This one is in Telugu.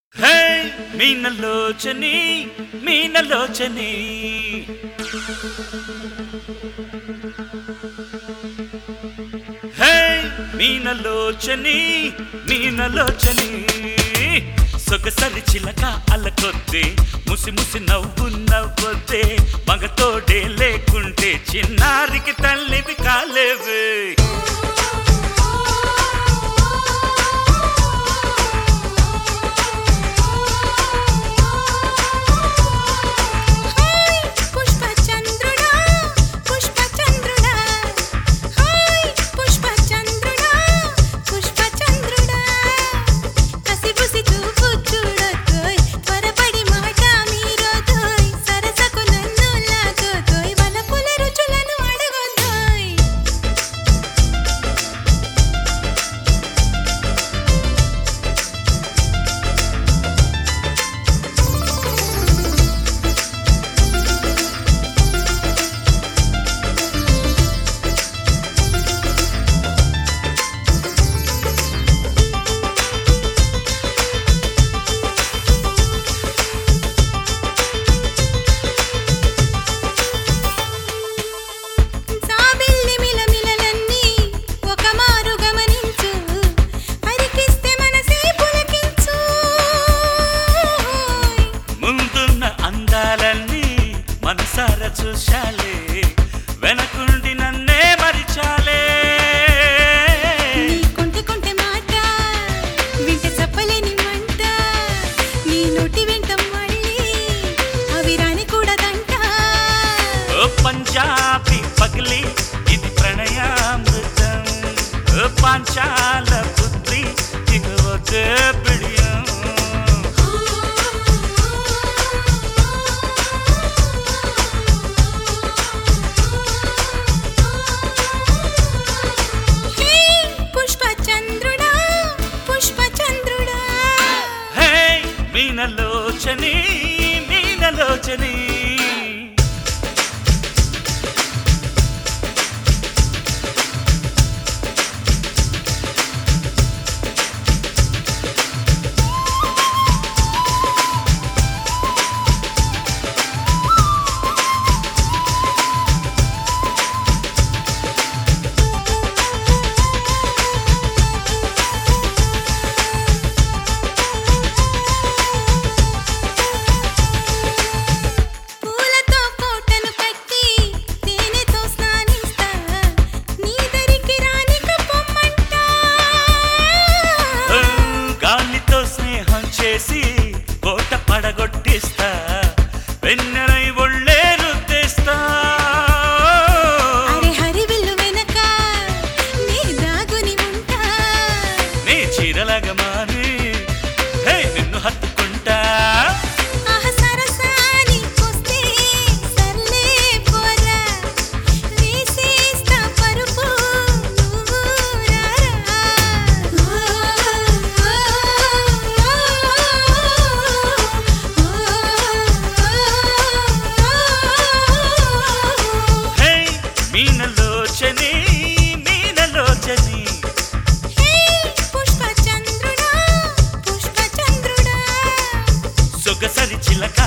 హే మీనలోచని మీనలోచని హే మీనలోచని మీనలోచని సొగసరి చిలక అలకొద్దే ముసి ముసి నవ్వు నవ్వొద్దే మగతోడే లేకుంటే చిన్నారికి తల్లివి కాలేవే మనసారా చూశాలే వెనకుండి నన్నే మరిచాలే కొంటె కొంటె మాట వింటే చెప్పలేని మంట నీ నోటి వెంట మళ్ళీ అవి రాని కూడదంట ఓ పంజాబీ పగిలి ఇది ప్రణయామృతం ఓ పాంచాల పుత్రి ఇక వద్దే పిడియం మీనలోచని మీనలోచని చేసి కోట పడగొట్టిస్తా వెన్నెలై ఒళ్ళే రుద్దేస్తా అరే హరివిల్లు వెనక నీ దాగుని ఉంటా నీ చీరలాగా మారి హే నిన్ను హత్తుకుంటా మీనలోచని మీనలోచని పుష్పచంద్రుడా పుష్పచంద్రుడా సొగసరి చిలక